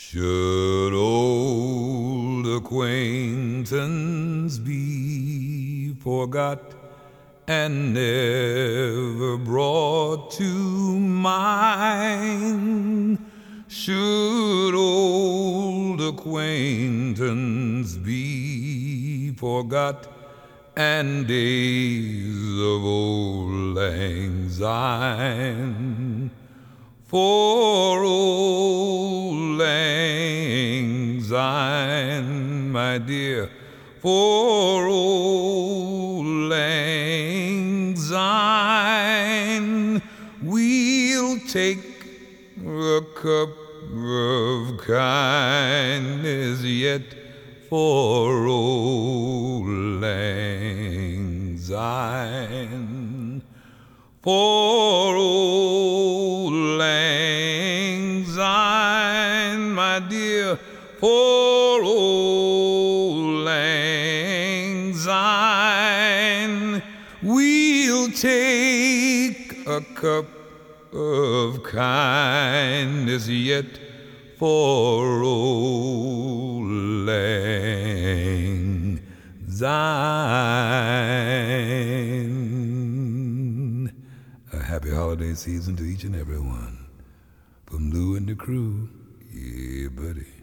Should old acquaintance be forgot and never brought to mind? Should old acquaintance be forgot and days of old lang syne? For old lang syne, my dear, for old lang syne, we'll take a cup of kindness yet for old lang syne. For old lang syne, my dear, for old lang syne, we'll take a cup of kindness yet for old lang syne. A happy holiday season to each and every one. From Lou and the crew, yeah, buddy.